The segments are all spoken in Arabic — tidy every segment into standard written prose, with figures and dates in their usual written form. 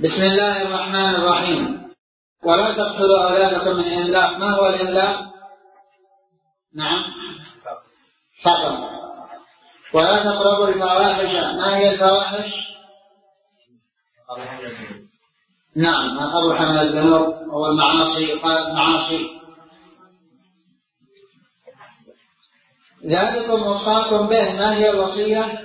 بسم الله الرحمن الرحيم. ولا تقتلوا أولادكم من إملاق. ما هو الإملاق؟ نعم، فقط. ولا تقربوا الفواحش. ما هي الفواحش؟ نعم، ما قبح من الذنوب هو المعاصي. قال المعاصي. ذلكم وصاكم به. ما هي الوصية؟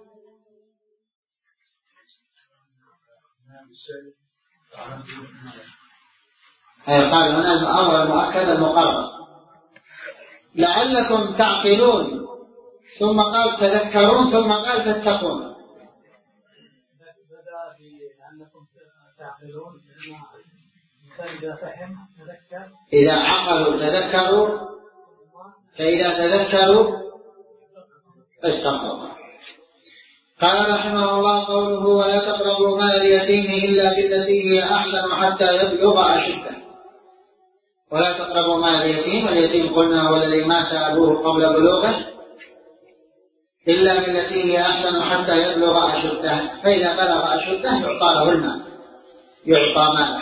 قال هنا الأمر المؤكد المقرر لعلكم تعقلون، ثم قال تذكرون، ثم قال تتقون. بدأ بأنكم تعقلون، إذا فهم تذكر، إذا عقلوا تذكروا، فإذا تذكروا اتقوا. قال رحمه الله قوله ولا تقربوا مال اليتيم إلا بالتي هي أحسن حتى يبلغ أشده. ولا تقربوا مال اليتيم. اليتيم قلنا هو الذي مات أبوه قبل بلوغه، إلا بالتي هي أحسن حتى يبلغ أشده. فإذا بلغ أشده يعطى له المال، يعطى ماله،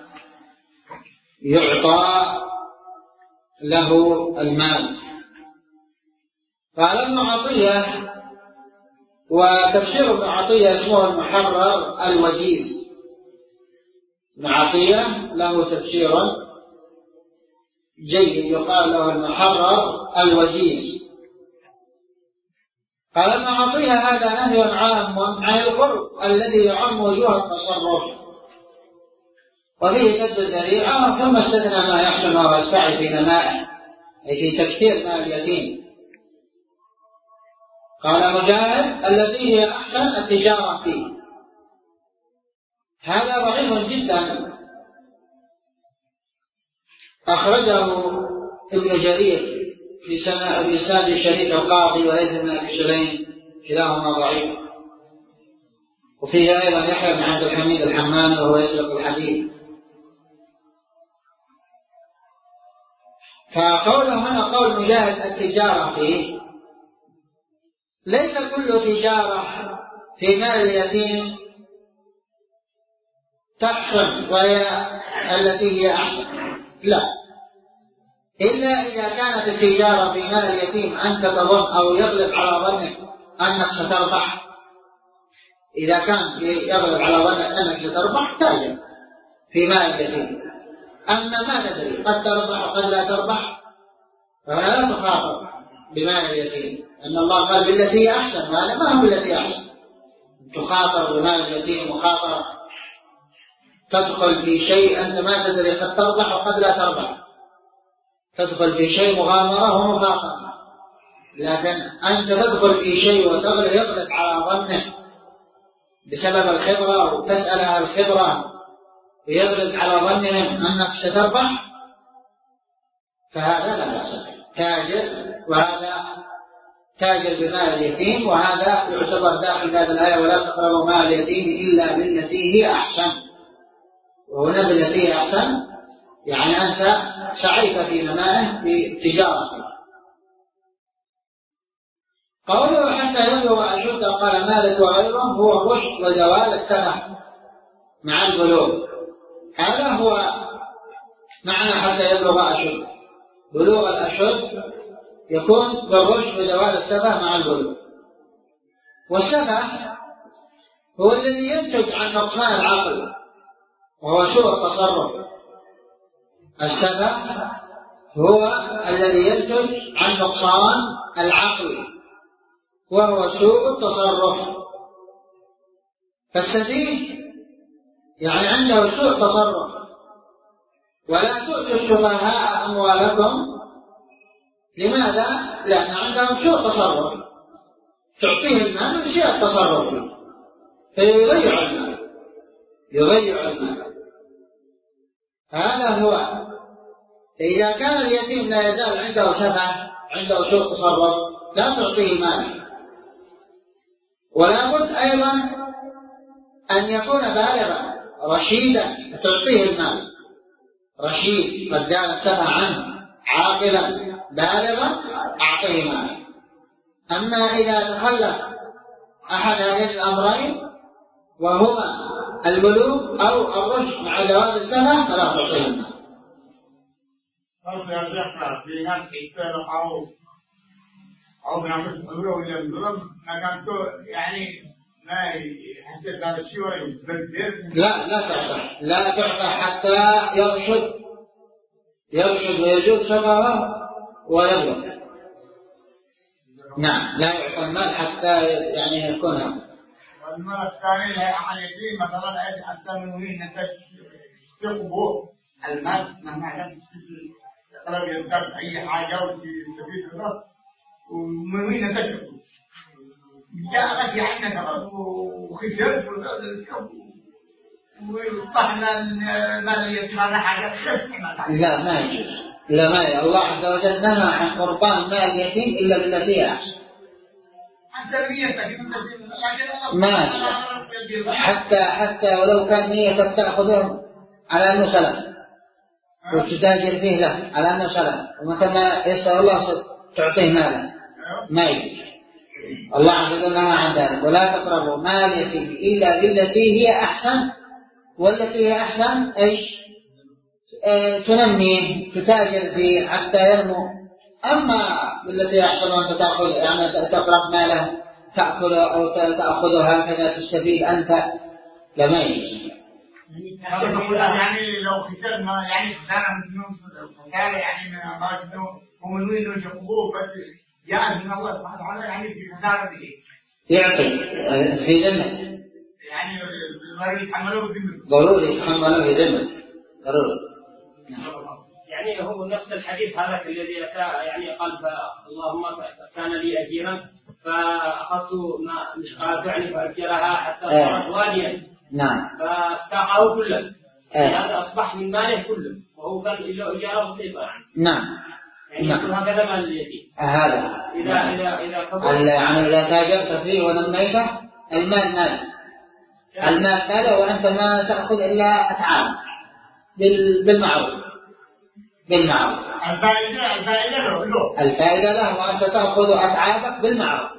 يعطى له المال. قال ابن عطية، وتفسير ابن عطية اسمه المحرر الوجيز. ابن عطية له تفسير جيد يقال له المحرر الوجيز. قال ابن عطية هذا نهي عام عن القرب الذي يعم وجوه التصرف وفيه سد الذريعة، ثم استثنى ما يحسن والسعي في نمائه، أي في تكثير مال اليتيم. قال مجاهد التي هي أحسن التجارة فيه. هذا ضعيف جدا، أخرجه ابن جرير في سند شريك القاضي وليس من أبي سليم، كلاهما ضعيف. وفيه أيضا يحيى بن عبد الحميد الحماني وهو يسلك الحديث. فقوله هنا قول مجاهد التجارة فيه، ليس كل تجارة في مال اليتيم تحسن وهي التي هي أحسن، لا، إلا إذا كانت التجارة في مال اليتيم أنت تظن أو يغلب على ظنك أنك ستربح. إذا كان يغلب على ظنك أنك ستربح تاجر في مال اليتيم. أما ما تدري، قد تربح وقد لا تربح، فلا تخاطر بمال اليتيم، أن الله قال بالتي هي أحسن. ما هو بالتي أحسن؟ تخاطر بمال اليتيم مخاطرة، تدخل في شيء أنت ما تدري، قد تربح وقد لا تربح، تدخل في شيء مغامرة ومخاطرة. لكن أنت تدخل في شيء وتغلب يغلب على ظنك بسبب الخبرة، وتسأل أهل الخبرة ويغلب على ظنهم أنك ستربح، فهذا لا بأس، تاجر، وهذا تاجر بمال اليتيم، وهذا يعتبر داخل هذه الآية ولا تقربوا مال اليتيم إلا بالتي هي أحسن. وهنا بالتي هي أحسن يعني أنت سعيت في نمائه بتجارته. قوله حتى يبلغ أشده قال مالك وغيره هو الرشد وزوال السنة مع البلوغ. هذا هو معنى حتى يبلغ أشده. بلوغ الأشد يكون بالرشد وزوال السفه مع البلوغ. والسفه هو الذي ينتج عن نقصان العقل وهو سوء التصرف. السفه هو الذي ينتج عن نقصان العقل وهو سوء التصرف. فالسفيه يعني عنده سوء تصرف. ولا تؤتوا السفهاء أموالكم. لماذا؟ لأن عندهم سوء تصرف، تعطيه المال من سوء التصرف فيضيع المال، يضيع المال. هذا هو. إذا كان اليتيم لا يزال عنده سفه، عنده سوء تصرف، لا تعطيه مال. ولا بد أيضا أن يكون بالغا رشيدا تعطيه المال. رشيد قد زال السفه عنه، عاقلا بالغا أعطيه مال. أما إذا تخلف أحد هذين الأمرين وهما البلوغ أو الرشد مع جواز السنة فلا تعطيه المال. يا شيخ في ناس يتبعوا أو يعملوا إلى البلوغ ما كانوا يعني ما يحسب هذا الشيء ولا يبدل. لا تعطى حتى يرشد ويجود شبابه ويبلغ. نعم لا يعطى المال حتى يعني يكون هذا. والمال الثاني لا عن يتيم مثلا حتى من وين تقبو المال مهما كان طلب يركب أي حاجة وتستفيد منه ومن وين تقبو جاء لك عندك وخسرت وطحنا المال اللي يدفعنا حاجة لا ما يجوز. لا ما يجوز. الله عز وجل نهى عن قربان مال اليتيم إلا بالتي هي أحسن. ما حتى ولو كان نيتك تأخذهم على أنه سلف وتتاجر فيه له على أنه سلف ومتى ما يسأل الله تعطيه مالا ما يجوز. الله عز وجل نهى عن ذلك. ولا تقربوا مال اليتيم إلا بالتي هي أحسن. والتي هي أحسن إيش؟ تنميه تتاجر فيه حتى ينمو. أما بالتي أحسن أن تأخذ يعني تقرب ماله تأكله أو تأخذه هكذا تستفيد أنت لما يجوز. يعني لو خسرنا يعني خسارة من يعني من راجل ومن وين يقبوه بس يأذن من الله سبحانه وتعالى يعني في خسارة دي يعطي في ذمة يعني يتحملوه بذمة ضروري يتحملوه بذمة ضروري. يعني هو نفس الحديث هذا الذي أتى يعني قال اللهم كان لي أجيرا فأخذت مشقاة يعني فأجرها حتى صارت واديا. نعم. فاستاقه كله. هذا أصبح من ماله كله وهو كان له إجارة بسيطة يعني. نعم. يعني يكون هكذا مال اليتيم. هذا. إذا كبر. يعني إذا تاجرت فيه ونميته المال ماله. المال ماله وأنت ما تأخذ إلا أتعاب بالمعروف. الفائدة له وأنت تأخذ أتعابك بالمعروف.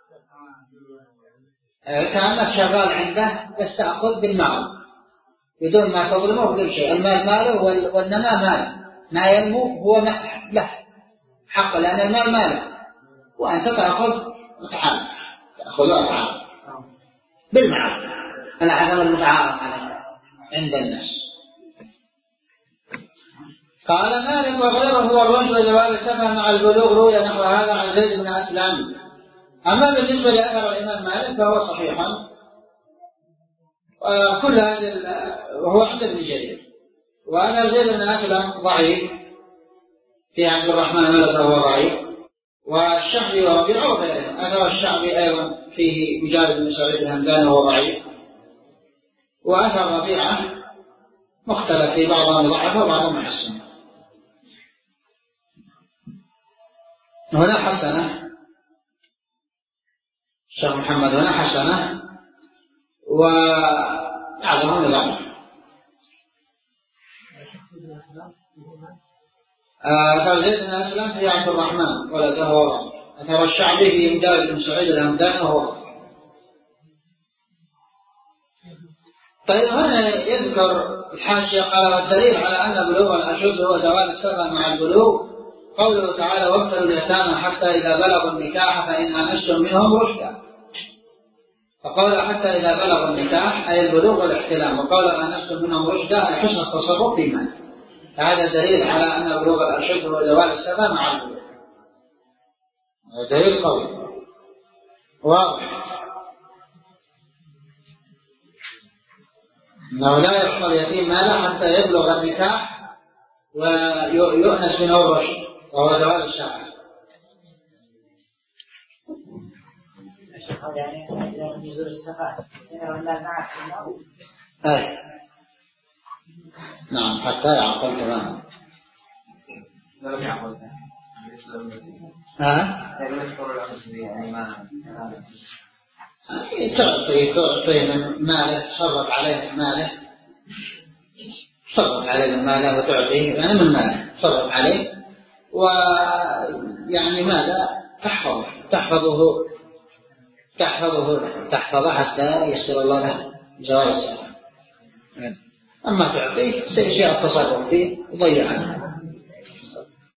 كأنك شغال عنده بس تأخذ بالمعروف بدون ما تظلمه بكل شيء. المال ماله والنماء ماله. ما ينمو هو له حق لأن المال ماله وأنت تأخذ أتعاب بالمعروف العدم المتعارف عليه عند الناس. قال مالك وغيره هو الرشد وجواز السفر مع البلوغ روي نحو هذا عن زيد بن أسلم. أما بالنسبة لأثر الإمام مالك فهو صحيح كل هذا وهو عند ابن جرير. وأثر زيد بن أسلم ضعيف في عبد الرحمن ولده هو ضعيف. والشعبي وربيعه وغيره. أثر الشعبي أيضا فيه مجالد بن سعيد الهمداني وهو ضعيف. وأثر ربيعه مختلف في بعضهم ضعفه وبعضهم حسنه. هنا حسنة الشيخ محمد هنا حسنة وأعظم ضعف. أثر زيد بن أسلم في عبد الرحمن ولده هو ضعيف. أثر الشعبي في مجالد بن سعيد الهمداني وهو ضعيف. طيب هنا يذكر الحاشية قال والدليل على أن بلوغ الأشد هو زوال السفر مع البلوغ قوله تعالى وابتلوا اليتامى حتى إذا بلغوا النكاح فإن آنستم منهم رشدا. فقال حتى إذا بلغوا النكاح أي البلوغ والاحتلام وقال آنستم منهم رشدا أي حسن التصرف فيما. فهذا دليل على أن بلوغ الأشد هو زوال السفر مع البلوغ. دليل قوي واضح أنه لا يعطى اليتيم ماله حتى يبلغ النكاح ويؤنس منه الرشد وهو زوال الشفاعة. يعني يزول الشفاعة ولا معك أي نعم حتى يعقل تماما. لم يعقل تعطي من ماله تصرف عليه ماله تصرف عليه من ماله وتعطيه يعني من ماله تصرف عليه ويعني ماذا تحفظه حتى يسر الله له زوال السفر. أما تعطيه سيشاء التصرف فيه وضيع عنه.